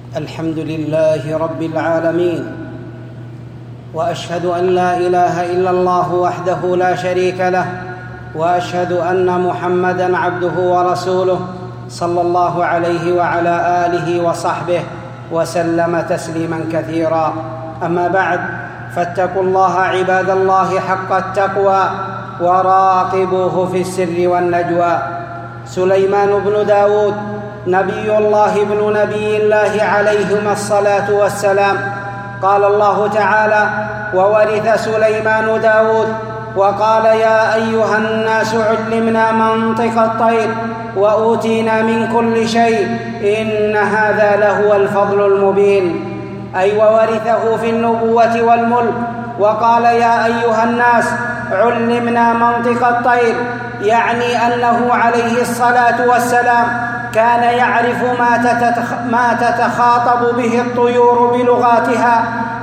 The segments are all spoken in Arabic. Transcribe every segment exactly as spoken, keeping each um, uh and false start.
الحمد لله رب العالمين، واشهد ان لا اله الا الله وحده لا شريك له، واشهد ان محمدا عبده ورسوله صلى الله عليه وعلى اله وصحبه وسلم تسليما كثيرا. اما بعد، فاتقوا الله عباد الله حق التقوى وراقبوه في السر والنجوى. سليمان بن داود نبي الله ابن نبي الله عليهما الصلاة والسلام، قال الله تعالى: وورث سليمان داود وقال: يا أيها الناس علمنا منطق الطير وأوتينا من كل شيء إن هذا لهو الفضل المبين. أي وورثه في النبوة والملك، وقال: يا أيها الناس علمنا منطق الطير، يعني أنه عليه الصلاة والسلام كان يعرف ما تتخاطب به الطيور بلغاتها،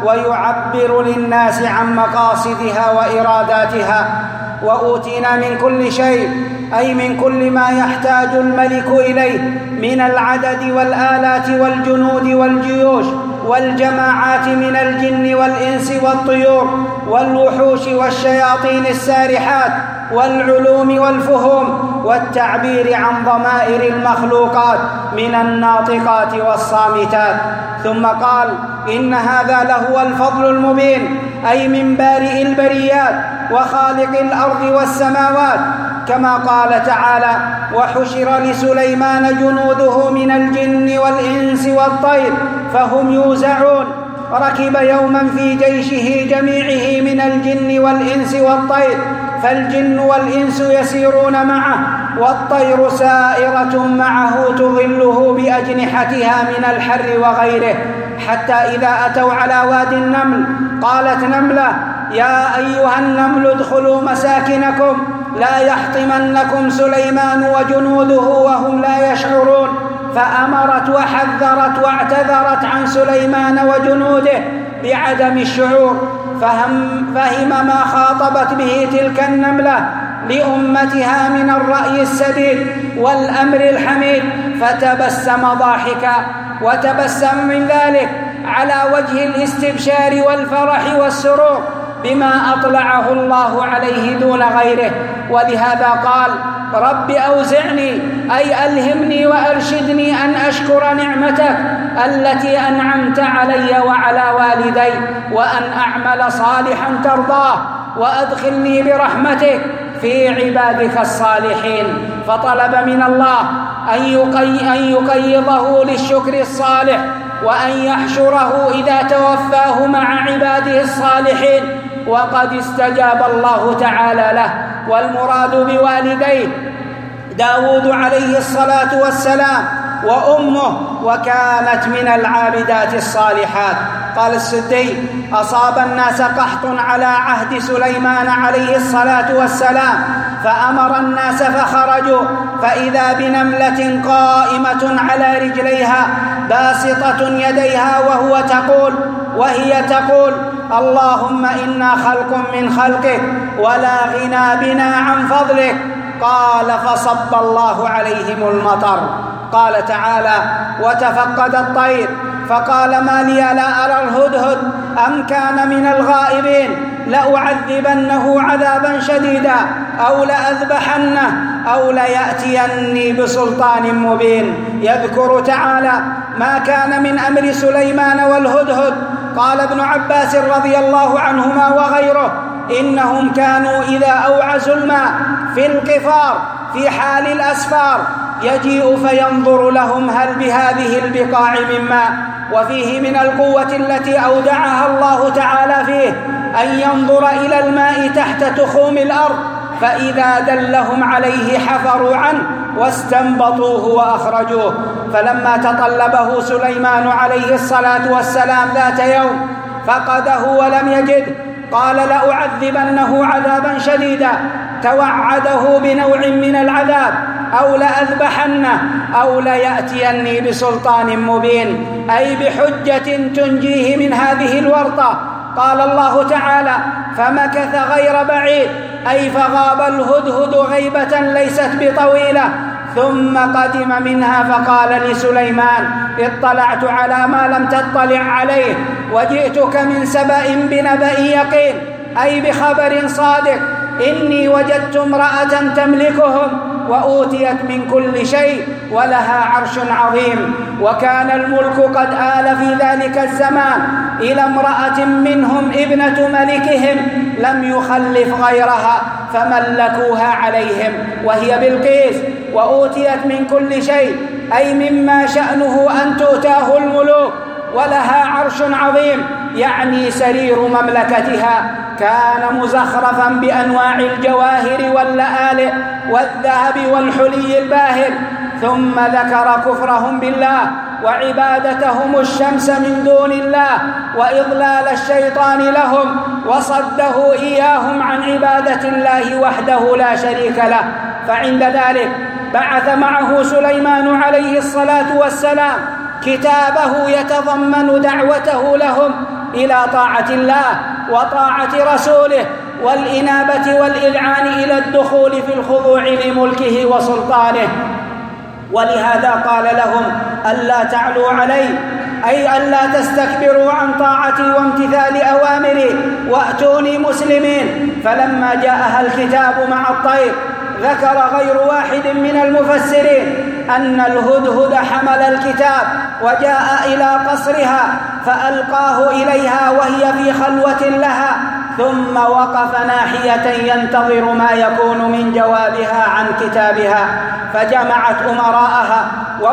ويعبر للناس عن مقاصدها وإراداتها. وأوتينا من كل شيء، أي من كل ما يحتاج الملك إليه من العدد والآلات والجنود والجيوش والجماعات من الجن والإنس والطيور والوحوش والشياطين السارحات والعلوم والفهوم والتعبير عن ضمائر المخلوقات من الناطقات والصامتات. ثم قال: إن هذا لهو الفضل المبين، أي من بارئ البريات وخالق الأرض والسماوات، كما قال تعالى: وحشر لسليمان جنوده من الجن والإنس والطير فهم يوزعون. ركب يوما في جيشه جميعه من الجن والإنس والطير، فالجن والإنس يسيرون معه، والطير سائرة معه تظله بأجنحتها من الحر وغيره، حتى إذا أتوا على وادي النمل قالت نملة: يا أيها النمل ادخلوا مساكنكم لا يحطمنكم سليمان وجنوده وهم لا يشعرون. فأمرت وحذرت واعتذرت عن سليمان وجنوده بعدم الشعور، فهم, فهم ما خاطبت به تلك النملة لأمتها من الرأي السديد والأمر الحميد، فتبسم ضاحكا، وتبسم من ذلك على وجه الاستبشار والفرح والسرور بما أطلعه الله عليه دون غيره. ولهذا قال: رب أوزعني، أي ألهمني وأرشدني أن أشكر نعمتك التي أنعمت علي وعلى والدي، وأن أعمل صالحا ترضاه، وأدخلني برحمتك في عبادك الصالحين. فطلب من الله أن يقيضه للشكر الصالح، وأن يحشره إذا توفاه مع عباده الصالحين، وقد استجاب الله تعالى له. والمراد بوالديه داود عليه الصلاة والسلام وأمه، وكانت من العابدات الصالحات. قال السدي: أصاب الناس قحط على عهد سليمان عليه الصلاة والسلام، فأمر الناس فخرجوا، فإذا بنملة قائمة على رجليها باسطة يديها وهو تقول وهي تقول: اللهم إنا خلق من خلقك ولا غنى بنا عن فضلك. قال: فصب الله عليهم المطر. قال تعالى: وتفقد الطير فقال: ما لي لا أرى الهدهد أم كان من الغائبين، لأعذبنه عذابا شديدا أو لأذبحنه أو ليأتيني بسلطان مبين. يذكر تعالى ما كان من أمر سليمان والهدهد. قال ابن عباس رضي الله عنهما وغيره: إنهم كانوا إذا أوعزوا الماء في القفار في حال الأسفار يجيء فينظر لهم هل بهذه البقاع من ماء. وفيه من القوة التي أودعها الله تعالى فيه أن ينظر إلى الماء تحت تخوم الأرض، فإذا دلهم عليه حفروا عنه واستنبطوه وأخرجوه. فلما تطلبه سليمان عليه الصلاة والسلام ذات يوم فقده ولم يجد، قال: لأعذبنه عذابا شديدا، توعده بنوع من العذاب، أو لأذبحنه أو ليأتيني بسلطان مبين، أي بحجة تنجيه من هذه الورطة. قال الله تعالى: فمكث غير بعيد، أي فغاب الهدهد غيبة ليست بطويلة، ثم قدم منها فقال لسليمان: اطلعت على ما لم تطلع عليه، وجئتك من سبأ بنبأ يقين، أي بخبر صادق. إني وجدت امرأة تملكهم وأوتيت من كل شيء ولها عرش عظيم. وكان الملك قد آل في ذلك الزمان إلى امرأة منهم ابنة ملكهم لم يخلف غيرها فملكوها عليهم، وهي بلقيس، وأوتيت من كل شيء، أي مما شأنه أن تؤتاه الملوك، ولها عرش عظيم، يعني سرير مملكتها كان مزخرفا بأنواع الجواهر واللآلئ والذهب والحلي الباهر. ثم ذكر كفرهم بالله وعبادتهم الشمس من دون الله وإضلال الشيطان لهم وصده إياهم عن عبادة الله وحده لا شريك له. فعند ذلك بعث معه سليمان عليه الصلاة والسلام كتابه يتضمن دعوته لهم إلى طاعة الله وطاعة رسوله والإنابة والإذعان إلى الدخول في الخضوع لملكه وسلطانه. ولهذا قال لهم: ألا تعلوا علي، أي ألا تستكبروا عن طاعتي وامتثال أوامري، وأتوني مسلمين. فلما جاءها الكتاب مع الطير، ذكر غير واحد من المفسرين أن الهدهد حمل الكتاب وجاء إلى قصرها فألقاه إليها وهي في خلوة لها، ثم وقف ناحية ينتظر ما يكون من جوابها عن كتابها، فجمعت أمراءها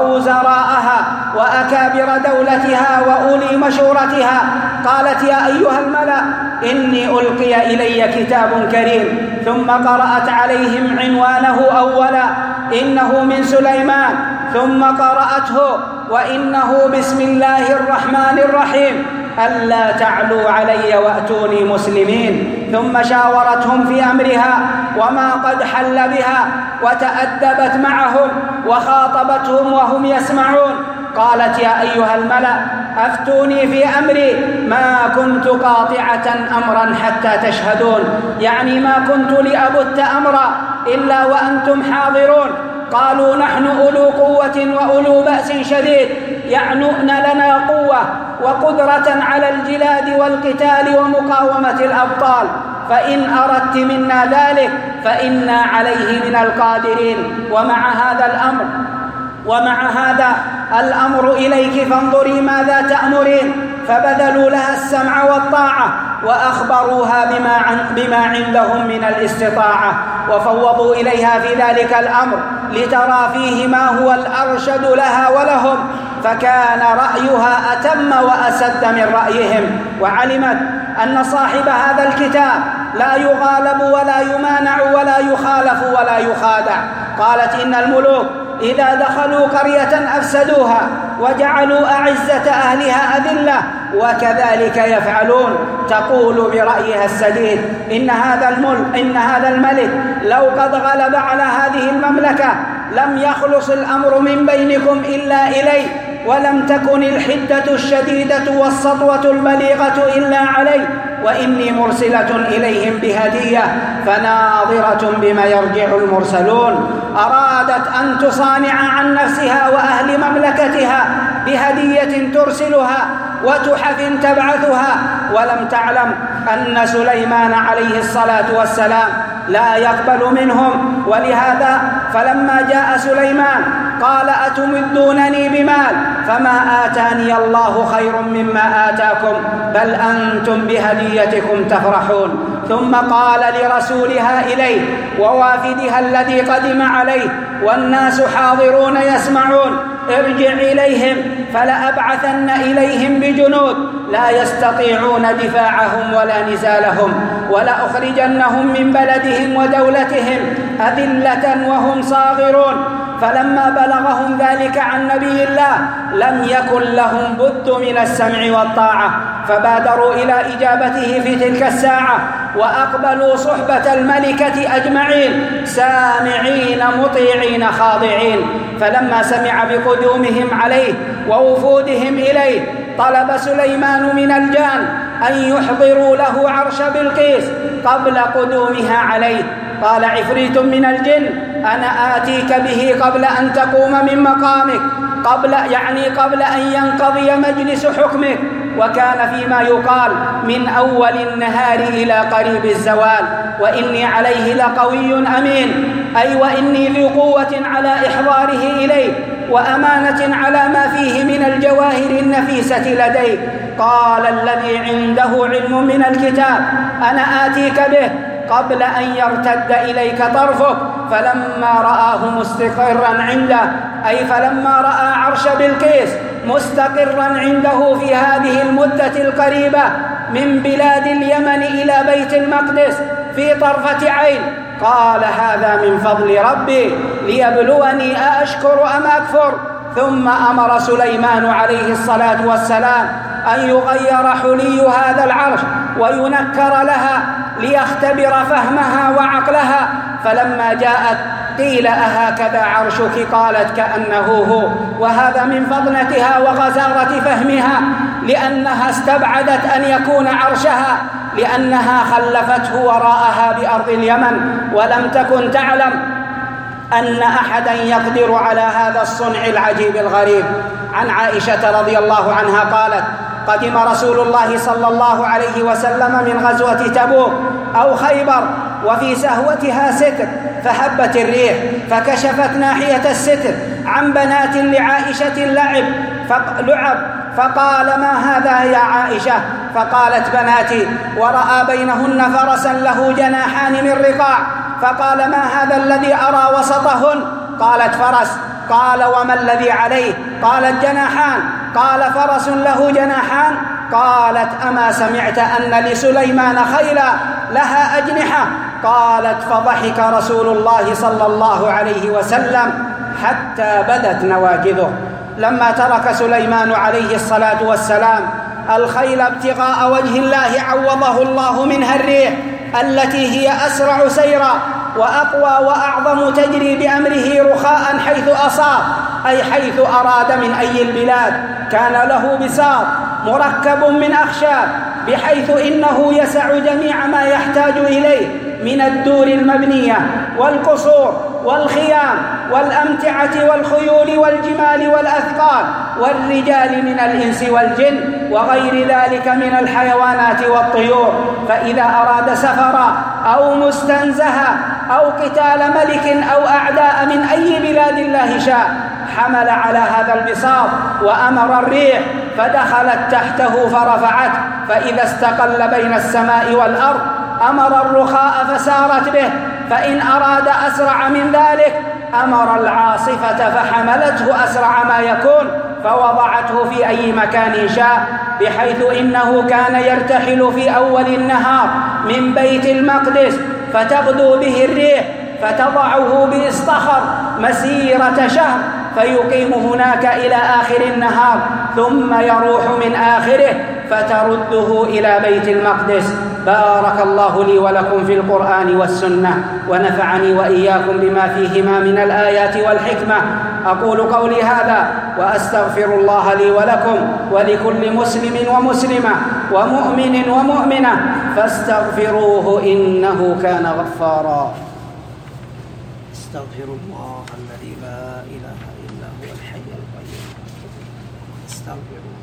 ووزراءها وأكابر دولتها وأولي مشورتها، قالت: يا أيها الملأ، إني ألقي إلي كتاب كريم. ثم قرأت عليهم عنوانه أولا: إنه من سليمان، ثم قرأته: وإنه بسم الله الرحمن الرحيم، ألا تعلوا علي وأتوني مسلمين. ثم شاورتهم في أمرها وما قد حل بها، وتأدبت معهم وخاطبتهم وهم يسمعون. قالت: يا أيها الملأ، أفتوني في أمري، ما كنت قاطعة أمرا حتى تشهدون، يعني ما كنت لأبت أمرا إلا وأنتم حاضرون. قالوا: نحن أولو قوة وأولو بأس شديد، يعنون لنا قوة وقدرة على الجلاد والقتال ومقاومة الأبطال، فإن أردت منا ذلك فإنا عليه من القادرين. ومع هذا الأمر ومع هذا الأمر إليك فانظري ماذا تأمرين. فبذلوا لها السمع والطاعة وأخبروها بما, عن بما عندهم من الاستطاعة، وفوضوا إليها في ذلك الأمر لترى فيه ما هو الأرشد لها ولهم، فكان رأيها أتم وأسد من رأيهم، وعلمت أن صاحب هذا الكتاب لا يغالب ولا يمانع ولا يخالف ولا يخادع. قالت: إن الملوك إذا دخلوا قرية أفسدوها وجعلوا أعزة أهلها أذلة، وكذلك يفعلون. تقول برأيها السديد: إن هذا الملك إن هذا الملك لو قد غلب على هذه المملكة لم يخلص الأمر من بينكم إلا إلي، ولم تكن الحدة الشديدة والسطوة البليغة إلا علي، وإني مرسلة إليهم بهدية فناظرة بما يرجع المرسلون. أرادت أن تصانع عن نفسها وأهل مملكتها بهدية ترسلها وتحف تبعثها، ولم تعلم أن سليمان عليه الصلاة والسلام لا يقبل منهم. ولهذا فلما جاء سليمان قال: أتمدونني بمال فما آتاني الله خير مما آتاكم، بل أنتم بهديتكم تفرحون. ثم قال لرسولها إليه ووافدها الذي قدم عليه والناس حاضرون يسمعون: ارجع إليهم فلأبعثن إليهم بجنود لا يستطيعون دفاعهم ولا نزالهم، ولأخرجنهم من بلدهم ودولتهم أذلة وهم صاغرون. فلما بلغهم ذلك عن نبي الله لم يكن لهم بد من السمع والطاعة، فبادروا إلى إجابته في تلك الساعة، وأقبلوا صحبة الملكة أجمعين سامعين مطيعين خاضعين. فلما سمع بقدومهم عليه ووفودهم إليه طلب سليمان من الجان أن يحضروا له عرش بلقيس قبل قدومها عليه. قال عفريت من الجن: أنا آتيك به قبل أن تقوم من مقامك، قبل يعني قبل أن ينقضي مجلس حكمك. وكان فيما يقال من أول النهار إلى قريب الزوال. وإني عليه لقوي أمين، أي وإني ذو قوة على إحضاره إليه وأمانة على ما فيه من الجواهر النفيسة لديه. قال الذي عنده علم من الكتاب أنا آتيك به قبل أن يرتد إليك طرفك. فلما رآه مستقرا عنده، أي فلما رأى عرش بلقيس مستقرا عنده في هذه المدة القريبة من بلاد اليمن إلى بيت المقدس في طرفة عين، قال هذا من فضل ربي ليبلوني أأشكر أم أكفر. ثم أمر سليمان عليه الصلاة والسلام أن يغير حلي هذا العرش وينكر لها ليختبر فهمها وعقلها. فلما جاءت قيل أهكذا عرشك؟ قالت كأنه هو. وهذا من فضنتها وغزارة فهمها، لأنها استبعدت أن يكون عرشها، لأنها خلفته وراءها بأرض اليمن، ولم تكن تعلم أن أحدا يقدر على هذا الصنع العجيب الغريب. عن عائشة رضي الله عنها قالت: قدم رسول الله صلى الله عليه وسلم من غزوة تبوك أو خيبر وفي سهوتها ستر، فهبت الريح فكشفت ناحية الستر عن بنات لعائشة لعب فلعب فقال: ما هذا يا عائشة؟ فقالت: بناتي. ورأى بينهن فرسا له جناحان من رقاع، فقال: ما هذا الذي أرى وسطهن؟ قالت: فرس. قال: وما الذي عليه؟ قالت: جناحان. قال: فرس له جناحان؟ قالت: أما سمعت أن لسليمان خيلا لها أجنحة؟ قالت: فضحك رسول الله صلى الله عليه وسلم حتى بدت نواجذه. لما ترك سليمان عليه الصلاة والسلام الخيل ابتغاء وجه الله عوضه الله منها الريح التي هي أسرع سيرا وأقوى وأعظم، تجري بأمره رخاء حيث أصاب، أي حيث أراد من أي البلاد. كان له بساط مركب من أخشاب بحيث إنه يسع جميع ما يحتاج إليه من الدور المبنية والقصور والخيام والأمتعة والخيول والجمال والأثقال والرجال من الإنس والجن وغير ذلك من الحيوانات والطيور. فإذا أراد سفرا أو مستنزها أو قتال ملك أو أعداء من أي بلاد الله شاء حمل على هذا البساط وأمر الريح فدخلت تحته فرفعته، فإذا استقل بين السماء والأرض أمر الرخاء فسارت به، فإن أراد أسرع من ذلك أمر العاصفة فحملته أسرع ما يكون فوضعته في أي مكان شاء، بحيث إنه كان يرتحل في أول النهار من بيت المقدس فتغدو به الريح فتضعه بإصطخر مسيرة شهر فيقيم هناك إلى آخر النهار، ثم يروح من آخره فترده إلى بيت المقدس. بارك الله لي ولكم في القرآن والسنة، ونفعني وإياكم بما فيهما من الآيات والحكمة. أقول قولي هذا وأستغفر الله لي ولكم ولكل مسلم ومسلمة ومؤمن ومؤمنة فاستغفروه إنه كان غفارا. استغفر الله الذي لا إله إلا هو الحي القيوم. استغفروه.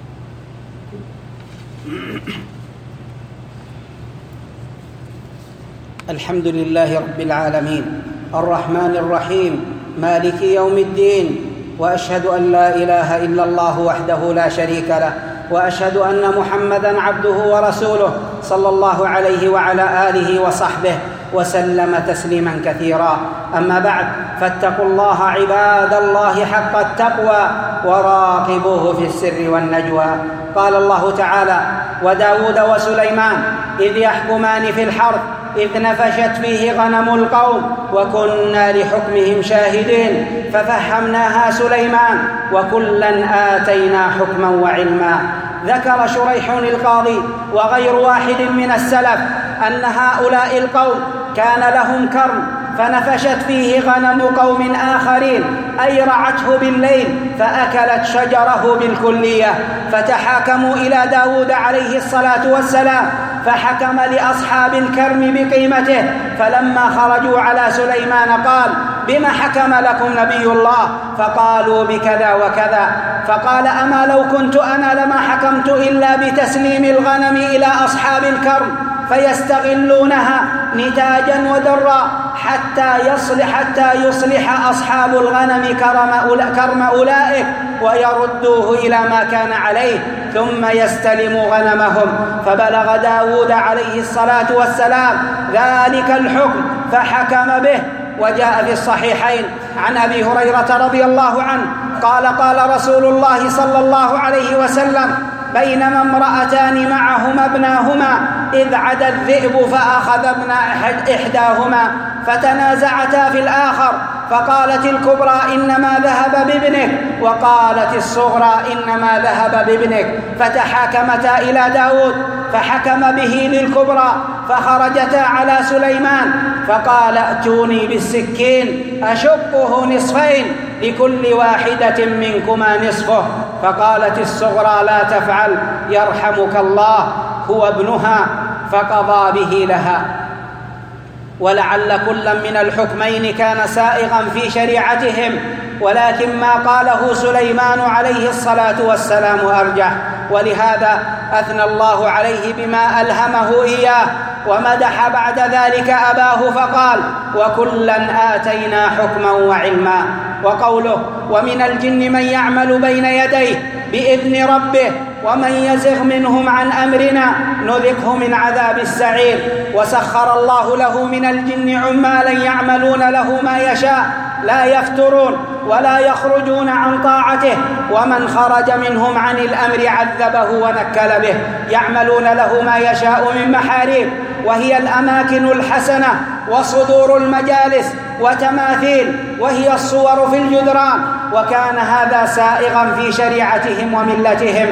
الحمد لله رب العالمين الرحمن الرحيم مالك يوم الدين، وأشهد أن لا إله إلا الله وحده لا شريك له، وأشهد أن محمدًا عبده ورسوله صلى الله عليه وعلى آله وصحبه وسلم تسليما كثيرا. أما بعد، فاتقوا الله عباد الله حق التقوى وراقبوه في السر والنجوى. قال الله تعالى: وداود وسليمان إذ يحكمان في الحرث إذ نفشت فيه غنم القوم وكنا لحكمهم شاهدين ففهمناها سليمان وكلا آتينا حكما وعلما. ذكر شريح القاضي وغير واحد من السلف أن هؤلاء القوم كان لهم كرم فنفشت فيه غنم قوم آخرين، أي رعته بالليل فأكلت شجره بالكلية، فتحاكموا إلى داود عليه الصلاة والسلام فحكم لأصحاب الكرم بقيمته. فلما خرجوا على سليمان قال: بما حكم لكم نبي الله؟ فقالوا بكذا وكذا. فقال أما لو كنت أنا لما حكمت إلا بتسليم الغنم إلى أصحاب الكرم فيستغلونها نتاجا ودرا حتى يصلح حتى يصلح أصحاب الغنم كرم أولئك ويردوه إلى ما كان عليه ثم يستلموا غنمهم. فبلغ داود عليه الصلاة والسلام ذلك الحكم فحكم به. وجاء في الصحيحين عن أبي هريرة رضي الله عنه قال قال رسول الله صلى الله عليه وسلم بينما امرأتان معهما ابناهما إذ عدا الذئب فأخذ ابن إحداهما فتنازعتا في الآخر فقالت الكبرى إنما ذهب بابنك وقالت الصغرى إنما ذهب بابنك فتحاكمتا إلى داود فحكم به للكبرى فخرجتا على سليمان فقال ائتوني بالسكين أشقه نصفين لكل واحدة منكما نصفه. فقالت الصغرى لا تفعل يرحمك الله هو ابنها فقضى به لها. ولعل كلا من الحكمين كان سائغا في شريعتهم ولكن ما قاله سليمان عليه الصلاة والسلام أرجح. ولهذا أثنى الله عليه بما ألهمه إياه ومدح بعد ذلك أباه فقال وكلا آتينا حكما وعلما. وقوله ومن الجن من يعمل بين يديه بإذن ربه ومن يزغ منهم عن أمرنا نذقه من عذاب السعير. وسخر الله له من الجن عمالا يعملون له ما يشاء لا يفترون ولا يخرجون عن طاعته ومن خرج منهم عن الأمر عذبه ونكل به يعملون له ما يشاء من محاريب وهي الأماكن الحسنة وصدور المجالس وتماثيل وهي الصور في الجدران. وكان هذا سائغا في شريعتهم وملتهم.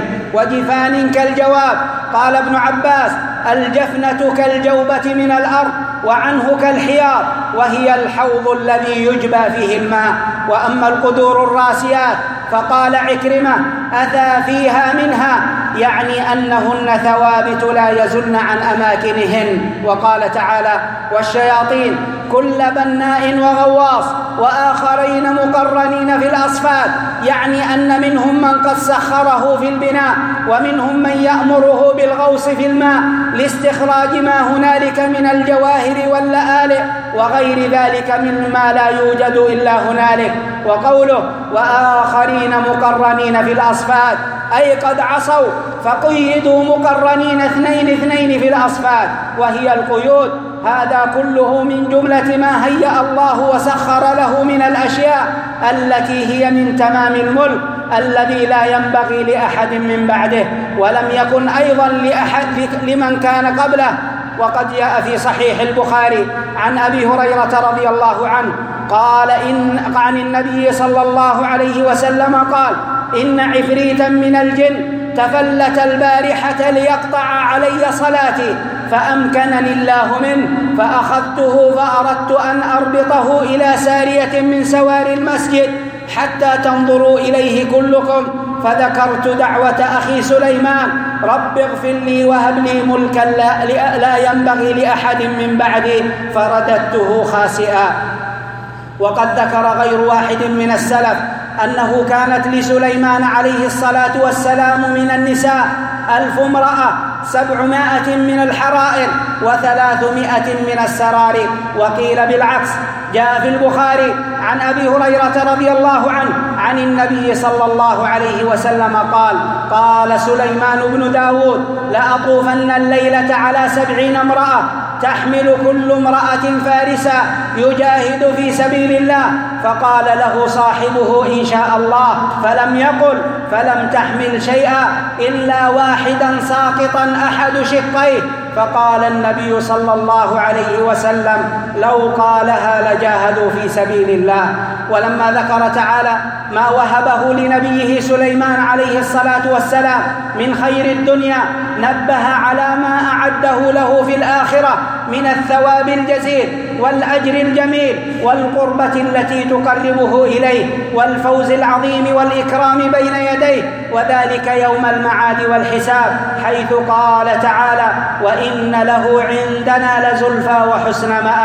وجفان كالجواب. قال ابن عباس الجفنة كالجوبة من الأرض وعنه كالحيار وهي الحوض الذي يجبى فيه الماء. وأما القدور الراسيات فقال عكرمة أتى فيها منها يعني أنهن ثوابت لا يزلن عن أماكنهن. وقال تعالى والشياطين كل بناء وغواص وآخرين مقرنين في الأصفاد يعني أن منهم من قد سخره في البناء ومنهم من يأمره بالغوص في الماء لاستخراج ما هنالك من الجواهر واللآلئ وغير ذلك مما لا يوجد إلا هنالك. وقوله وآخرين مقرنين في الأصفاد أي قد عصوا فقيدوا مقرنين اثنين اثنين في الأصفاد وهي القيود. هذا كله من جملة ما هيأ الله وسخر له من الأشياء التي هي من تمام الملك الذي لا ينبغي لأحد من بعده ولم يكن أيضا لأحد لمن كان قبله. وقد جاء في صحيح البخاري عن أبي هريرة رضي الله عنه قال إن عن النبي صلى الله عليه وسلم قال إن عفريتا من الجن تفلت البارحة ليقطع علي صلاتي فأمكنني الله منه فأخذته فأردت أن أربطه إلى سارية من سوار المسجد حتى تنظروا إليه كلكم فذكرت دعوة أخي سليمان رب اغفر لي وهب لي ملكا لا, لا ينبغي لأحد من بعدي فرددته خاسئا. وقد ذكر غير واحد من السلف أنه كانت لسليمان عليه الصلاة والسلام من النساء ألف امرأة سبعمائة من الحرائر وثلاثمائة من السراري. وقيل بالعكس. جاء في البخاري عن أبي هريرة رضي الله عنه عن النبي صلى الله عليه وسلم قال قال سليمان بن داود لأطوفن الليلة على سبعين امرأة تحمل كل امرأة فارسا يجاهد في سبيل الله فقال له صاحبه إن شاء الله فلم يقل فلم تحمل شيئا إلا واحدا ساقطا أحد شقيه. فقال النبي صلى الله عليه وسلم لو قالها لجاهدوا في سبيل الله. ولما ذكر تعالى ما وهبه لنبيه سليمان عليه الصلاة والسلام من خير الدنيا نبه على ما أعده له في الآخرة من الثواب الجزيل والأجر الجميل والقربة التي تقربه إليه والفوز العظيم والإكرام بين يديه وذلك يوم المعاد والحساب حيث قال تعالى وإن له عندنا لزلفى وحسن مآب.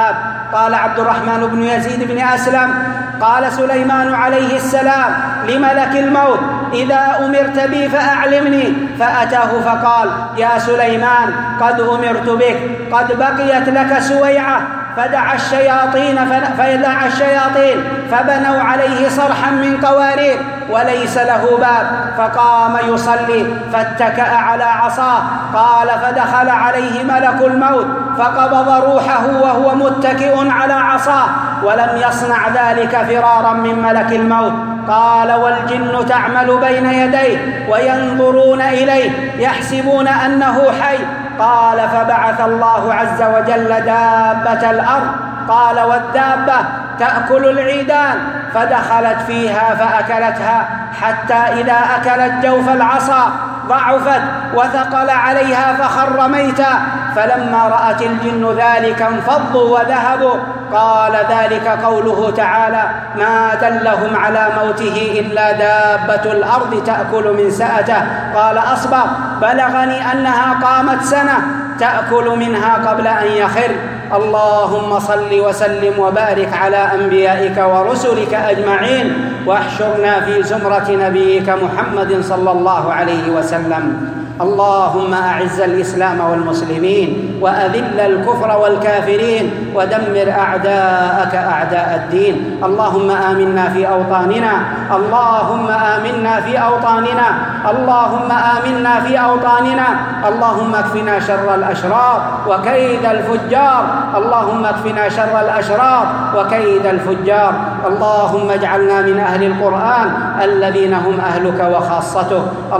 قال عبد الرحمن بن يزيد بن أسلم: قال سليمان عليه السلام لملك الموت: إذا أمرت بي فأعلمني. فأتاه فقال: يا سليمان قد أمرت بك، قد بقيت لك سويعة. فدعا الشياطين فدعا الشياطين فبنوا عليه صرحا من قوارير وليس له باب، فقام يصلي فاتكأ على عصاه. قال: فدخل عليه ملك الموت فقبض روحه وهو متكئ على عصاه، ولم يصنع ذلك فرارا من ملك الموت. قال: والجن تعمل بين يديه وينظرون إليه يحسبون أنه حي. قال: فبعث الله عز وجل دابة الأرض. قال: والدابة تأكل العيدان، فدخلت فيها فأكلتها، حتى إذا أكلت جوف العصا ضعفت وثقل عليها فخر ميتا. فلما رأت الجن ذلك انفضوا وذهبوا. قال: ذلك قوله تعالى: ما دلهم على موته إلا دابة الأرض تأكل من سأته. قال أصبغ: بلغني أنها قامت سنة تأكل منها قبل أن يخر. اللهم صل وسلم وبارك على أنبيائك ورسلك أجمعين، واحشرنا في زمرة نبيك محمد صلى الله عليه وسلم. اللهم أعز الإسلام والمسلمين، وأذل الكفر والكافرين، ودمر أعداءك أعداء الدين. اللهم آمنا في أوطاننا، اللهم آمنا في أوطاننا، اللهم آمنا في أوطاننا. اللهم اكفنا شر الأشرار وكيد الفجار، اللهم اكفنا شر الأشرار وكيد الفجار. اللهم اجعلنا من أهل القرآن الذين هم أهلك وخاصتك.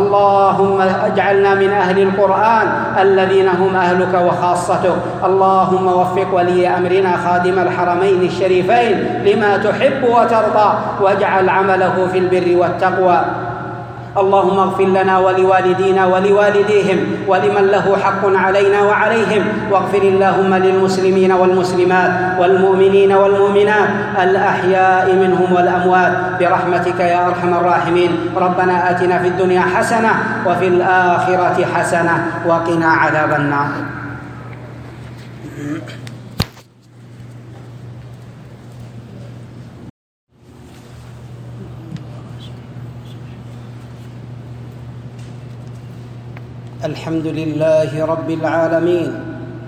اللهم اجعلنا من أهل القرآن الذين هم أهلك وخاصتك. اللهم وفق ولي أمرنا خادم الحرمين الشريفين لما تحب وترضى، واجعل عمله في البر والتقوى. اللهم اغفر لنا ولوالدينا ولوالديهم ولمن له حق علينا وعليهم، واغفر اللهم للمسلمين والمسلمات والمؤمنين والمؤمنات الأحياء منهم والأموات برحمتك يا أرحم الراحمين. ربنا آتنا في الدنيا حسنة وفي الآخرة حسنة وقنا عذاب النار. الحمد لله رب العالمين،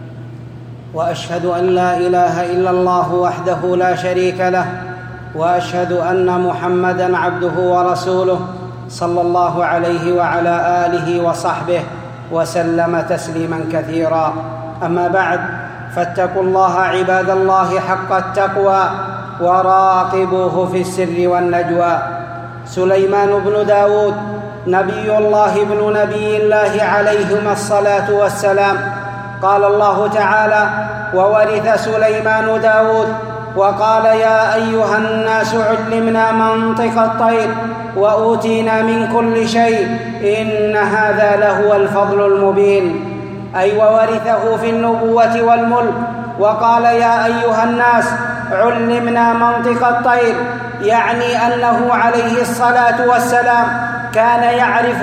وأشهد أن لا إله إلا الله وحده لا شريك له، وأشهد أن محمدًا عبده ورسوله صلى الله عليه وعلى آله وصحبه وسلم تسليمًا كثيرا. أما بعد، فاتقوا الله عباد الله حق التقوى، وراقبوه في السر والنجوى. سليمان بن داود نبي الله ابن نبي الله عليهما الصلاة والسلام. قال الله تعالى: وورث سليمان داود وقال: يا أيها الناس علمنا منطق الطير وأوتينا من كل شيء إن هذا لهو الفضل المبين. أي وورثه في النبوة والملك. وقال: يا أيها الناس علمنا منطق الطير، يعني أنه عليه الصلاة والسلام كان يعرف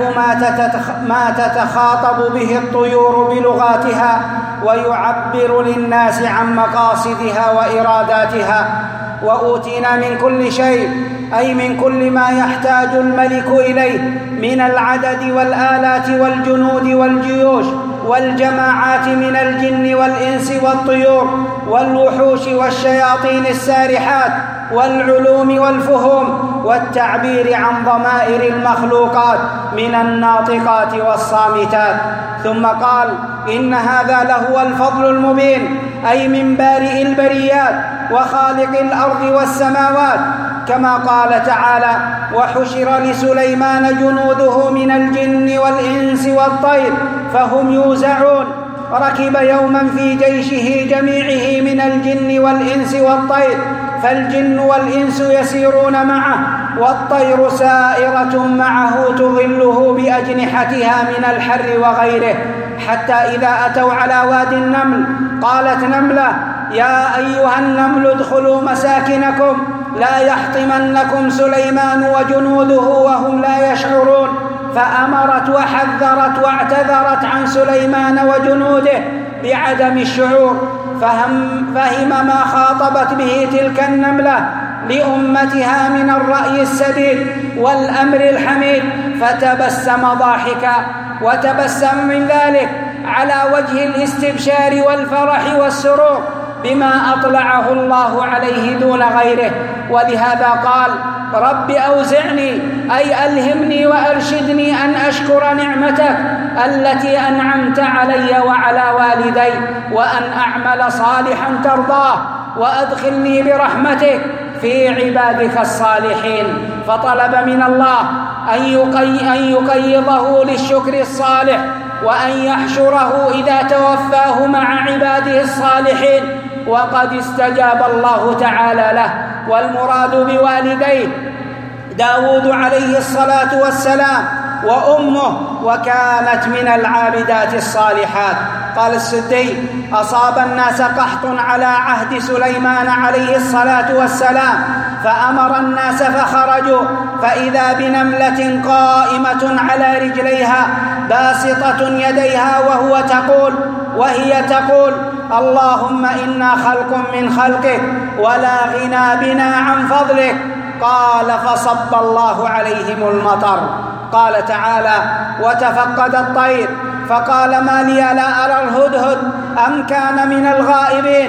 ما تتخاطب به الطيور بلغاتها، ويعبر للناس عن مقاصدها وإراداتها. وأوتينا من كل شيء، أي من كل ما يحتاج الملك إليه من العدد والآلات والجنود والجيوش والجماعات من الجن والإنس والطيور والوحوش والشياطين السارحات والعلوم والفهوم والتعبير عن ضمائر المخلوقات من الناطقات والصامتات. ثم قال: إن هذا لهو الفضل المبين، أي من بارئ البريات وخالق الأرض والسماوات. كما قال تعالى: وحشر لسليمان جنوده من الجن والإنس والطير فهم يوزعون. ركب يوما في جيشه جميعه من الجن والإنس والطير، فالجن والإنس يسيرون معه، والطير سائرة معه تظله بأجنحتها من الحر وغيره، حتى إذا أتوا على وادي النمل قالت نملة: يا أيها النمل ادخلوا مساكنكم لا يحطمنكم سليمان وجنوده وهم لا يشعرون. فأمرت وحذرت واعتذرت عن سليمان وجنوده بعدم الشعور، فهم, فهم ما خاطبت به تلك النملة لأمتها من الرأي السديد والأمر الحميد، فتبسم ضاحكا، وتبسم من ذلك على وجه الاستبشار والفرح والسرور بما أطلعه الله عليه دون غيره. ولهذا قال: رب أوزعني، أي ألهمني وأرشدني أن أشكر نعمتك التي أنعمت علي وعلى والدي، وأن أعمل صالحا ترضاه، وأدخلني برحمتك في عبادك الصالحين. فطلب من الله أن يقيضه للشكر الصالح، وأن يحشره إذا توفاه مع عباده الصالحين، وقد استجاب الله تعالى له. والمراد بوالديه داود عليه الصلاة والسلام وأمه، وكانت من العابدات الصالحات. قال السدي: أصاب الناس قحط على عهد سليمان عليه الصلاة والسلام، فأمر الناس فخرجوا، فإذا بنملة قائمة على رجليها باسطة يديها وهو تقول وهي تقول: اللهم إنا خلق من خلقك ولا غنى بنا عن فضلك. قال: فصب الله عليهم المطر. قال تعالى: وتفقد الطير فقال: ما لي لا أرى الهدهد أم كان من الغائبين،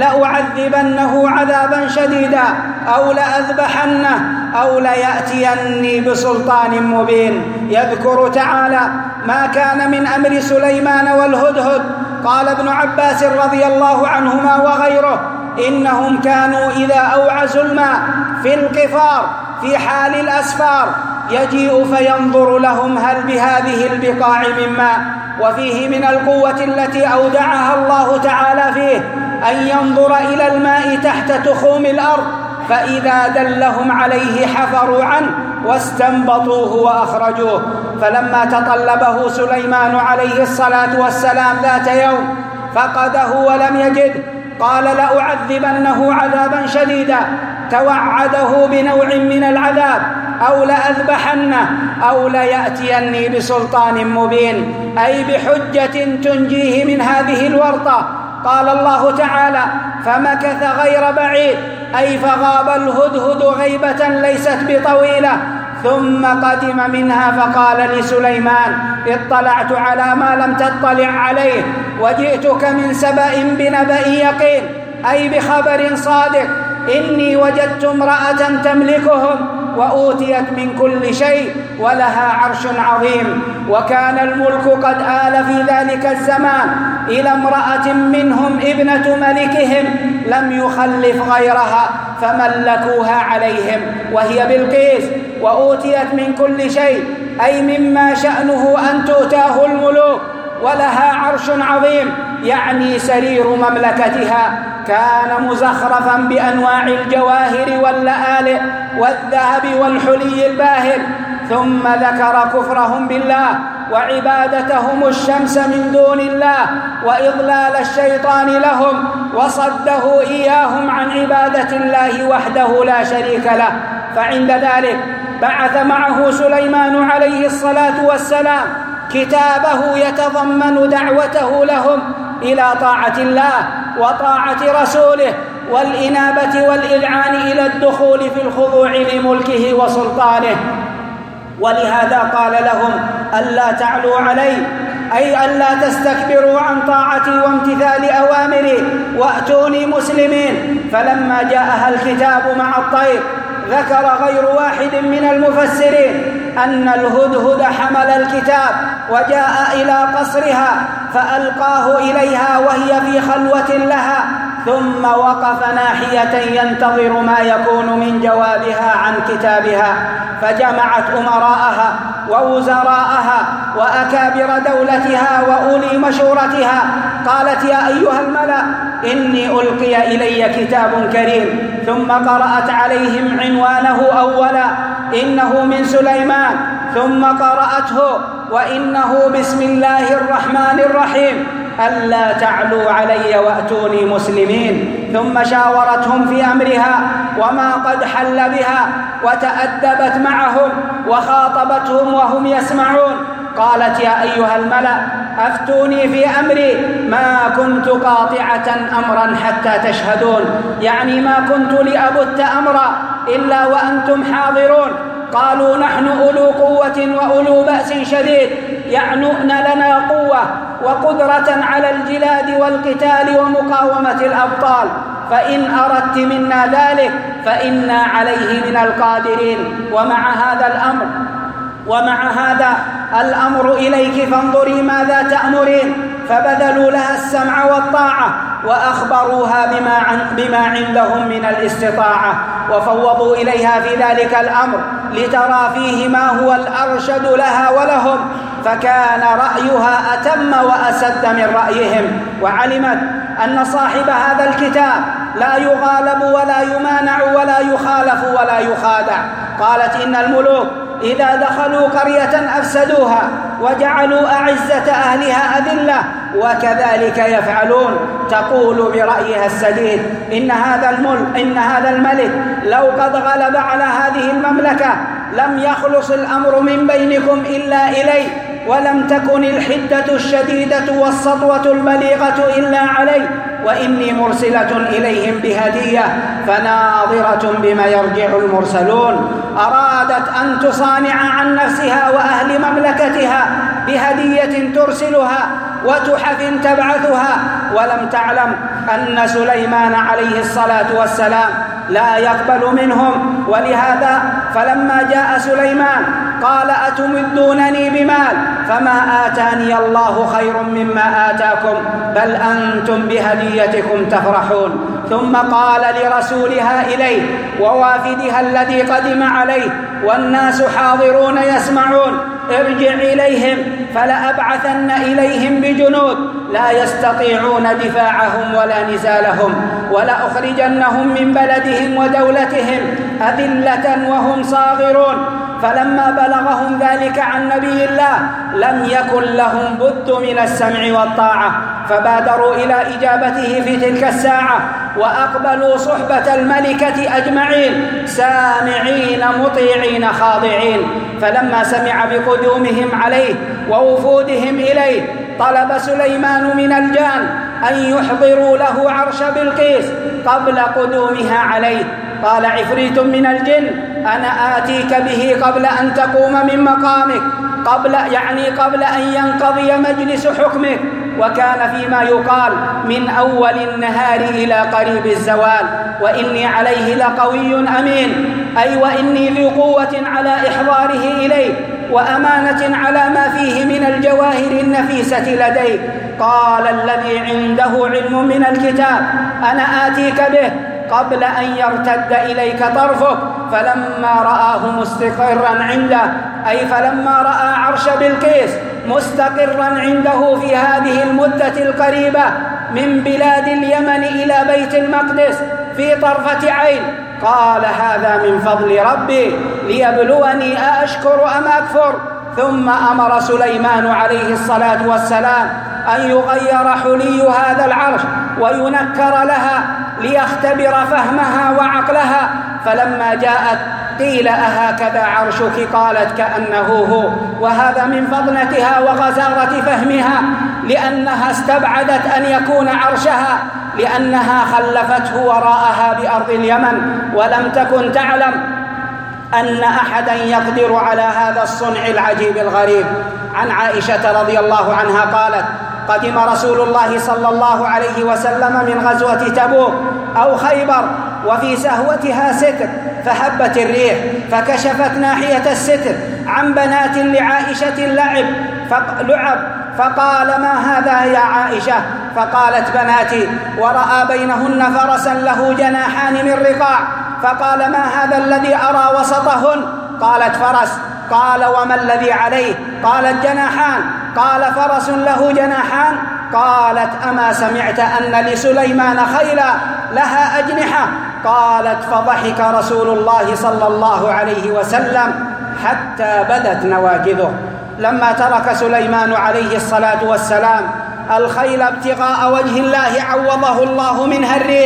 لأعذبنه عذابا شديدا أو لأذبحنه أو ليأتيني بسلطان مبين. يذكر تعالى ما كان من أمر سليمان والهدهد. قال ابن عباس رضي الله عنهما وغيره: إنهم كانوا إذا أوعزوا الماء في القفار في حال الأسفار يجيء فينظر لهم هل بهذه البقاع من ماء. وفيه من القوة التي أودعها الله تعالى فيه أن ينظر إلى الماء تحت تخوم الأرض، فإذا دلهم عليه حفروا عنه واستنبطوه وأخرجوه. فلما تطلبه سليمان عليه الصلاة والسلام ذات يوم فقده ولم يجد، قال: لأعذبنه عذابا شديدا، توعده بنوع من العذاب، أو لأذبحنه أو ليأتيني بسلطان مبين، أي بحجة تنجيه من هذه الورطة. قال الله تعالى: فمكث غير بعيد، أي فغاب الهدهد غيبة ليست بطويلة، ثم قدم منها فقال لسليمان: اطلعت على ما لم تطلع عليه، وجئتك من سبأ بنبأ يقين، أي بخبر صادق. إني وجدت امرأة تملكهم وأوتيت من كل شيء ولها عرش عظيم. وكان الملك قد آل في ذلك الزمان إلى امرأة منهم ابنة ملكهم لم يخلف غيرها فملكوها عليهم، وهي بلقيس. وأوتيت من كل شيء، أي مما شأنه أن تؤتاه الملوك، ولها عرش عظيم، يعني سرير مملكتها كان مزخرفا بأنواع الجواهر واللآلئ والذهب والحلي الباهر. ثم ذكر كفرهم بالله وعبادتهم الشمس من دون الله وإضلال الشيطان لهم وصده إياهم عن عبادة الله وحده لا شريك له. فعند ذلك بعث معه سليمان عليه الصلاة والسلام كتابه يتضمن دعوته لهم إلى طاعة الله وطاعة رسوله والإنابة والإذعان إلى الدخول في الخضوع لملكه وسلطانه. ولهذا قال لهم: ألا تعلوا علي، أي ألا تستكبروا عن طاعتي وامتثال أوامري، وأتوني مسلمين. فلما جاءها الكتاب مع الطير ذكر غير واحد من المفسرين أن الهدهد حمل الكتاب وجاء إلى قصرها فألقاه إليها وهي في خلوة لها، ثم وقف ناحية ينتظر ما يكون من جوابها عن كتابها، فجمعت أمراءها ووزراءها وأكابر دولتها وأولي مشورتها. قالت: يا أيها الملأ، إني ألقي إلي كتاب كريم. ثم قرأت عليهم عنوانه أولا: إنه من سليمان. ثم قرأته: وإنه بسم الله الرحمن الرحيم، ألا تعلوا علي وأتوني مسلمين. ثم شاورتهم في أمرها وما قد حل بها، وتأدبت معهم وخاطبتهم وهم يسمعون. قالت: يا أيها الملأ أفتوني في أمري ما كنت قاطعة أمرا حتى تشهدون، يعني ما كنت لأبت أمرا إلا وأنتم حاضرون. قالوا: نحن أولو قوة وأولو بأس شديد، يعنون لنا قوة وقدرة على الجلاد والقتال ومقاومة الأبطال، فإن أردت منا ذلك فإنا عليه من القادرين. ومع هذا الأمر ومع هذا الأمر إليك فانظري ماذا تأمرين. فبذلوا لها السمع والطاعة وأخبروها بما, بما عندهم من الاستطاعة، وفوضوا إليها في ذلك الأمر لترى فيه ما هو الأرشد لها ولهم، فكان رأيها أتم وأسد من رأيهم، وعلمت أن صاحب هذا الكتاب لا يغالب ولا يمانع ولا يخالف ولا يخادع. قالت: إن الملوك إذا دخلوا قرية أفسدوها وجعلوا أعزة أهلها أذلة، وكذلك يفعلون. تقول برأيها السديد: إن هذا الملك إن هذا الملك لو قد غلب على هذه المملكة لم يخلص الأمر من بينكم إلا إلي، ولم تكن الحدة الشديدة والسطوة البليغة إلا علي، وإني مرسلة إليهم بهدية فناظرة بما يرجع المرسلون. أرادت أن تصانع عن نفسها وأهل مملكتها بهدية ترسلها وتحف تبعثها، ولم تعلم أن سليمان عليه الصلاة والسلام لا يقبل منهم. ولهذا فلما جاء سليمان قال: أتمدونني بمال فما آتاني الله خير مما آتاكم بل أنتم بهديتكم تفرحون. ثم قال لرسولها إليه ووافدها الذي قدم عليه والناس حاضرون يسمعون: ارجع إليهم فلأبعثن إليهم بجنود لا يستطيعون دفاعهم ولا نزالهم، ولأخرجنهم من بلدهم ودولتهم أذلة وهم صاغرون. فلما بلغهم ذلك عن نبي الله لم يكن لهم بد من السمع والطاعة، فبادروا إلى إجابته في تلك الساعة، وأقبلوا صحبة الملكة أجمعين سامعين مطيعين خاضعين. فلما سمع بقدومهم عليه ووفودهم إليه طلب سليمان من الجان أن يحضروا له عرش بلقيس قبل قدومها عليه. قال عفريت من الجن: أنا آتيك به قبل أن تقوم من مقامك، قبل يعني قبل أن ينقضي مجلس حكمك. وكان فيما يقال من أول النهار إلى قريب الزوال: وإني عليه لقوي أمين، أي وإني ذو قوة على إحضاره إليه وأمانة على ما فيه من الجواهر النفيسة لديه. قال الذي عنده علم من الكتاب: أنا آتيك به قبل أن يرتد إليك طرفك. فلما رآه مستقرا عنده، أي فلما رأى عرش بلقيس مستقرا عنده في هذه المدة القريبة من بلاد اليمن إلى بيت المقدس في طرفة عين، قال: هذا من فضل ربي ليبلوني أأشكر أم أكفر. ثم أمر سليمان عليه الصلاة والسلام أن يغير حلي هذا العرش وينكر لها ليختبر فهمها وعقلها. فلما جاءت قيل: أهكذا عرشك؟ قالت: كأنه هو. وهذا من فطنتها وغزارة فهمها، لأنها استبعدت أن يكون عرشها، لأنها خلفته وراءها بأرض اليمن، ولم تكن تعلم أن أحدا يقدر على هذا الصنع العجيب الغريب. عن عائشة رضي الله عنها قالت: قدم رسول الله صلى الله عليه وسلم من غزوة تبوك أو خيبر وفي سهوتها ستر، فهبت الريح فكشفت ناحية الستر عن بنات لعائشة لعب فلعب فقال: ما هذا يا عائشة؟ فقالت: بناتي. ورأى بينهن فرسا له جناحان من رقاع، فقال: ما هذا الذي أرى وسطهن؟ قالت: فرس. قال: وما الذي عليه؟ قالت: جناحان. قال: فرس له جناحان؟ قالت: أما سمعت أن لسليمان خيلا لها أجنحة؟ قالت: فضحك رسول الله صلى الله عليه وسلم حتى بدت نواجذه. لما ترك سليمان عليه الصلاة والسلام الخيل ابتغاء وجه الله عوضه الله منها الريح،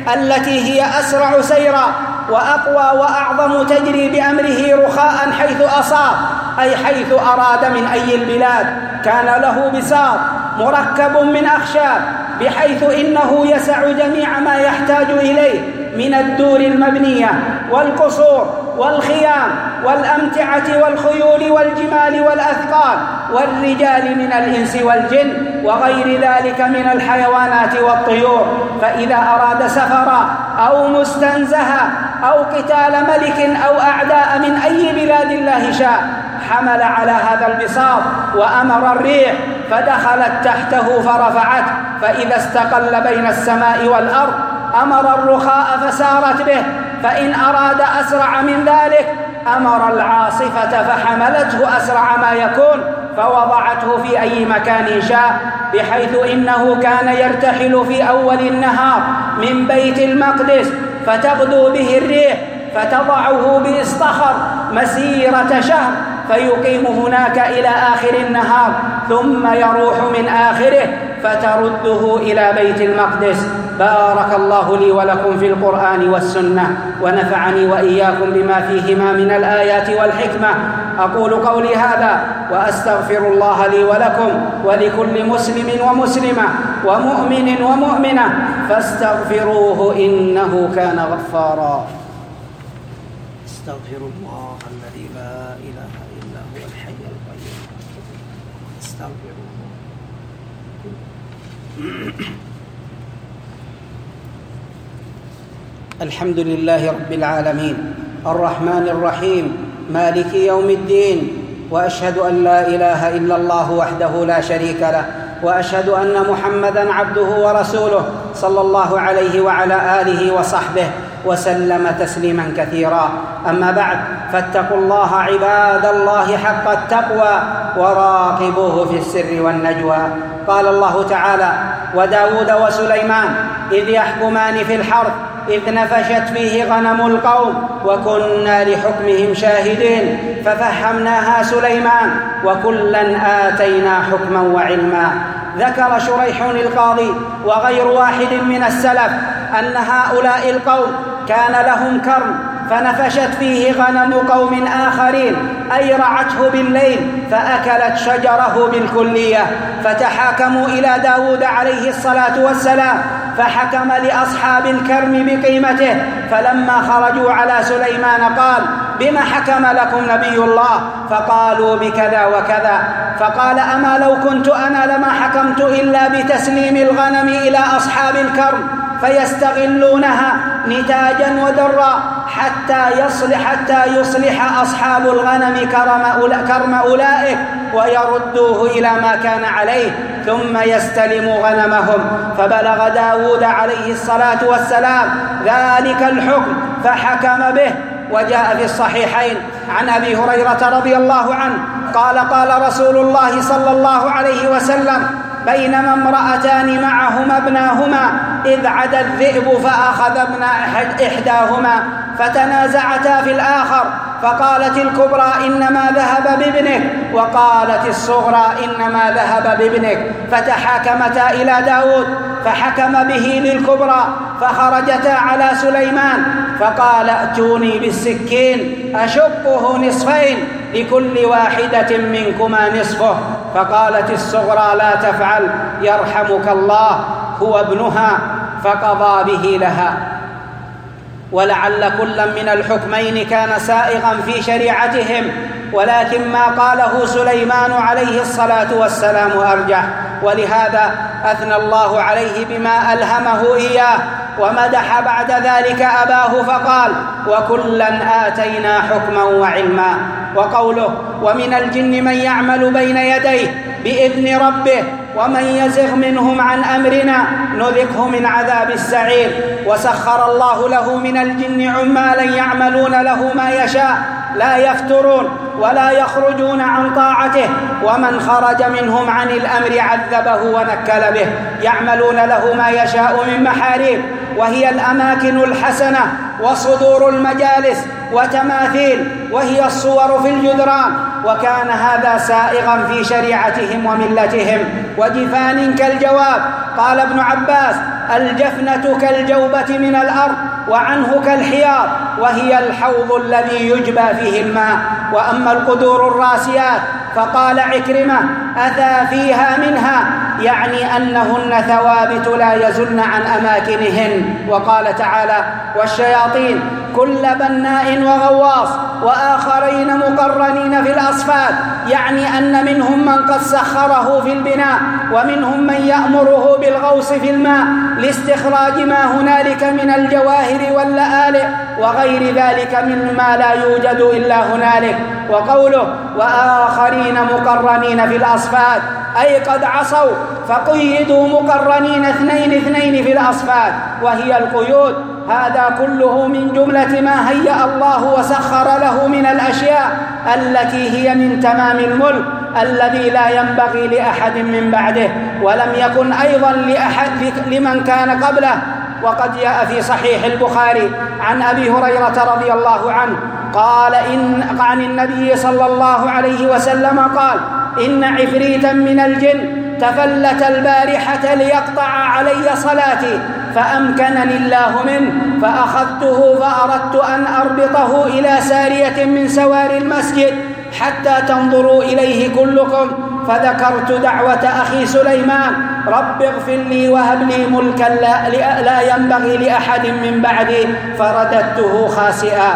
التي هي أسرع سيرا وأقوى وأعظم تجري بأمره رخاء حيث أصاب، أي حيث أراد من أي البلاد. كان له بساط مركب من أخشاب بحيث إنه يسع جميع ما يحتاج إليه من الدور المبنية والقصور والخيام والأمتعة والخيول والجمال والأثقال والرجال من الإنس والجن وغير ذلك من الحيوانات والطيور. فإذا أراد سفرا أو مستنزها أو قتال ملك أو أعداء من أي بلاد الله شاء حمل على هذا البساط وأمر الريح فدخلت تحته فرفعته، فإذا استقل بين السماء والأرض أمر الرخاء فسارت به، فإن أراد أسرع من ذلك أمر العاصفة فحملته أسرع ما يكون فوضعته في أي مكان شاء، بحيث إنه كان يرتحل في أول النهار من بيت المقدس فتغدو به الريح فتضعه بإصطخر مسيرة شهر فيقيم هناك إلى آخر النهار، ثم يروح من آخره فترده إلى بيت المقدس. بارك الله لي ولكم في القرآن والسنة، ونفعني وإياكم بما فيهما من الآيات والحكمة. أقول قولي هذا وأستغفر الله لي ولكم ولكل مسلم ومسلمة ومؤمن ومؤمنة فاستغفروه إنه كان غفارا. استغفر الله الذي لا إله إلا هو الحي القيوم. استغفروه. الحمد لله رب العالمين الرحمن الرحيم مالك يوم الدين، وأشهد أن لا إله إلا الله وحده لا شريك له، وأشهد أن محمدًا عبده ورسوله صلى الله عليه وعلى آله وصحبه وسلم تسليما كثيرا. أما بعد، فاتقوا الله عباد الله حق التقوى وراقبوه في السر والنجوى. قال الله تعالى: وداود وسليمان إذ يحكمان في الحرث إذ نفشت فيه غنم القوم وكنا لحكمهم شاهدين ففهمناها سليمان وكلا آتينا حكما وعلما. ذكر شريح القاضي وغير واحد من السلف أن هؤلاء القوم كان لهم كرم فنفشت فيه غنم قوم آخرين، أي رعته بالليل فأكلت شجره بالكلية، فتحاكموا إلى داود عليه الصلاة والسلام فحكم لأصحاب الكرم بقيمته. فلما خرجوا على سليمان قال: بما حكم لكم نبي الله؟ فقالوا: بكذا وكذا. فقال: أما لو كنت أنا لما حكمت إلا بتسليم الغنم إلى أصحاب الكرم فيستغلونها نتاجا ودرا حتى يصلح حتى يصلح أصحاب الغنم كرم أولئك ويردوه إلى ما كان عليه ثم يستلموا غنمهم. فبلغ داود عليه الصلاة والسلام ذلك الحكم فحكم به. وجاء في الصحيحين عن أبي هريرة رضي الله عنه قال: قال رسول الله صلى الله عليه وسلم: بينما امرأتان معهما ابناهما إذ عدا الذئب فأخذ ابن إحداهما فتنازعتا في الآخر، فقالت الكبرى: إنما ذهب بابنك، وقالت الصغرى: إنما ذهب بابنك، فتحاكمتا إلى داود فحكم به للكبرى، فخرجتا على سليمان فقال: ائتوني بالسكين أشقه نصفين لكل واحدة منكما نصفه. فقالت الصغرى: لا تفعل يرحمك الله، هو ابنها، فقضى به لها. ولعل كلا من الحكمين كان سائغا في شريعتهم، ولكن ما قاله سليمان عليه الصلاة والسلام أرجح، ولهذا أثنى الله عليه بما ألهمه إياه ومدح بعد ذلك أباه فقال: وكلا آتينا حكما وعلما. وقوله: ومن الجن من يعمل بين يديه بإذن ربه ومن يزغ منهم عن أمرنا نذقه من عذاب السعير. وسخر الله له من الجن عمالا يعملون له ما يشاء لا يفترون ولا يخرجون عن طاعته، ومن خرج منهم عن الأمر عذبه ونكل به، يعملون له ما يشاء من محاريب وهي الأماكن الحسنة وصدور المجالس وتماثيل وهي الصور في الجدران، وكان هذا سائغا في شريعتهم وملتهم. وجفان كالجواب. قال ابن عباس: الجفنة كالجوبة من الأرض وعنه كالحيار، وهي الحوض الذي يجبى فيه الماء. وأما القدور الراسيات فقال عكرمة: أتى فيها منها، يعني أنهن ثوابت لا يزلن عن أماكنهن. وقال تعالى: والشياطين كل بناء وغواص وآخرين مقرنين في الأصفاد، يعني أن منهم من قد سخره في البناء، ومنهم من يأمره بالغوص في الماء لاستخراج ما هنالك من الجواهر واللآلئ وغير ذلك مما لا يوجد إلا هنالك. وقوله: وآخرين مقرنين في الأصفاد، أي قد عصوا فقيدوا مقرنين اثنين اثنين في الأصفاد، وهي القيود. هذا كله من جملة ما هيأ الله وسخر له من الأشياء التي هي من تمام الملك الذي لا ينبغي لأحد من بعده، ولم يكن أيضا لأحد لمن كان قبله. وقد جاء في صحيح البخاري عن أبي هريرة رضي الله عنه قال إن عن النبي صلى الله عليه وسلم قال: إن عفريتا من الجن تفلت البارحة ليقطع علي صلاتي، فأمكنني الله منه، فأخذته فأردت أن أربطه إلى سارية من سوار المسجد حتى تنظروا إليه كلكم، فذكرت دعوة أخي سليمان: رب اغفر لي وهب لي ملكا لا, لا ينبغي لأحد من بعدي، فرددته خاسئا.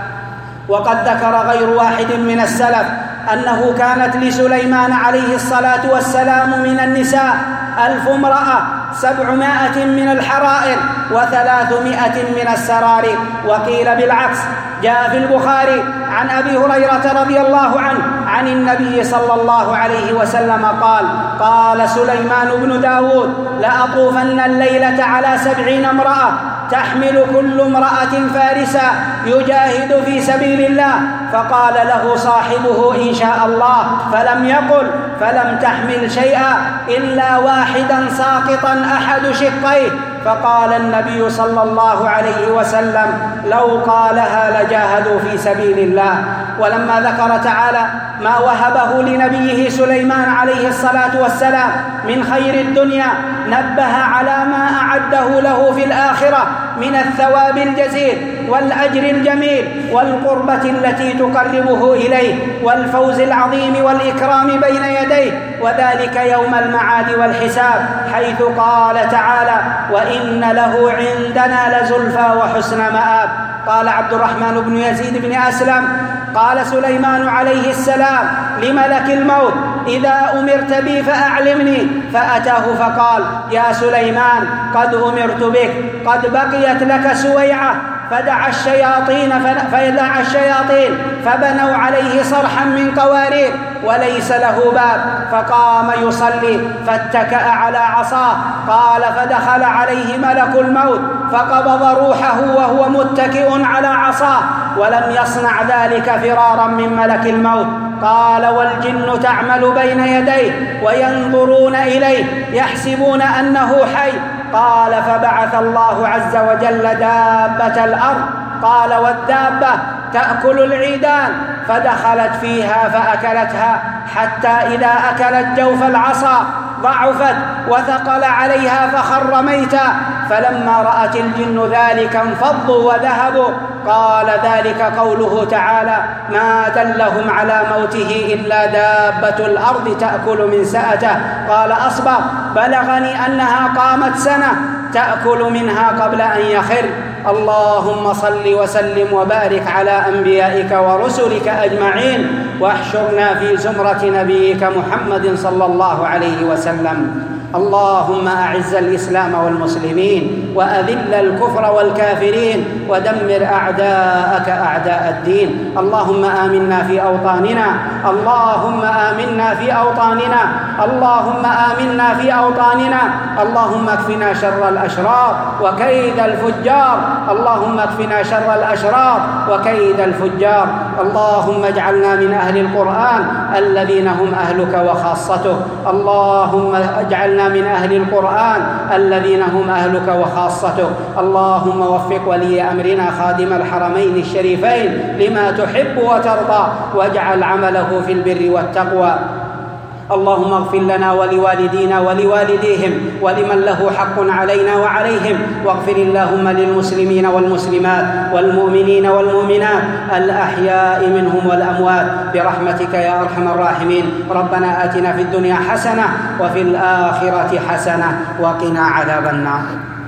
وقد ذكر غير واحد من السلف أنه كانت لسليمان عليه الصلاة والسلام من النساء ألف امرأة، سبعمائة من الحرائر، وثلاثمائة من السراري. وقيل بالعكس. جاء في البخاري عن أبي هريرة رضي الله عنه عن النبي صلى الله عليه وسلم قال: قال سليمان بن داود: لأطوفن الليلة على سبعين امرأة، تحمل كل امرأة فارسا يجاهد في سبيل الله. فقال له صاحبه: إن شاء الله، فلم يقل، فلم تحمل شيئا إلا واحدا ساقطا أحد شقيه. فقال النبي صلى الله عليه وسلم: لو قالها لجاهدوا في سبيل الله. ولما ذكر تعالى ما وهبه لنبيه سليمان عليه الصلاة والسلام من خير الدنيا، نبه على ما أعده له في الآخرة من الثواب الجزيل والأجر الجميل والقربة التي تقربه إليه والفوز العظيم والإكرام بين يديه، وذلك يوم المعاد والحساب، حيث قال تعالى: وإن له عندنا لزلفى وحسن مآب. قال عبد الرحمن بن يزيد بن أسلم: قال سليمان عليه السلام لملك الموت: إذا أمرت بي فأعلمني. فأتاه فقال: يا سليمان، قد أمرت بك، قد بقيت لك سويعة. فدعا الشياطين فدعا الشياطين فبنوا عليه صرحا من قوارير وليس له باب، فقام يصلي فاتكأ على عصاه. قال: فدخل عليه ملك الموت فقبض روحه وهو متكئ على عصاه، ولم يصنع ذلك فرارا من ملك الموت. قال: والجن تعمل بين يديه وينظرون إليه يحسبون أنه حي. قال: فبعث الله عز وجل دابة الأرض. قال: والدابة تأكل العيدان، فدخلت فيها فأكلتها، حتى إذا أكلت جوف العصا ضعفت وثقل عليها فخر ميتا. فلما رأت الجن ذلك انفضوا وذهبوا. قال: ذلك قوله تعالى: ما دلهم على موته إلا دابة الأرض تأكل من سأته. قال أصبغ: بلغني أنها قامت سنة تأكل منها قبل أن يخر. اللهم صل وسلم وبارك على أنبيائك ورسلك أجمعين، واحشرنا في زمرة نبيك محمد صلى الله عليه وسلم. اللهم أعز الإسلام والمسلمين، وأذل الكفر والكافرين، ودمر أعداءك أعداء الدين. اللهم آمنا في أوطاننا، اللهم آمنا في أوطاننا، اللهم آمنا في أوطاننا. اللهم اكفنا شر الأشرار وكيد الفجار، اللهم اكفنا شر الأشرار وكيد الفجار. اللهم اجعلنا من أهل القرآن الذين هم أهلك وخاصتك. اللهم اجعلنا من أهل القرآن الذين هم أهلك وخاصتك. اللهم وفق ولي أمرنا خادم الحرمين الشريفين لما تحب وترضى، واجعل عمله في البر والتقوى. اللهم اغفر لنا ولوالدينا ولوالديهم ولمن له حق علينا وعليهم، واغفر اللهم للمسلمين والمسلمات والمؤمنين والمؤمنات الأحياء منهم والأموات برحمتك يا أرحم الراحمين. ربنا آتنا في الدنيا حسنة وفي الآخرة حسنة وقنا عذاب النار.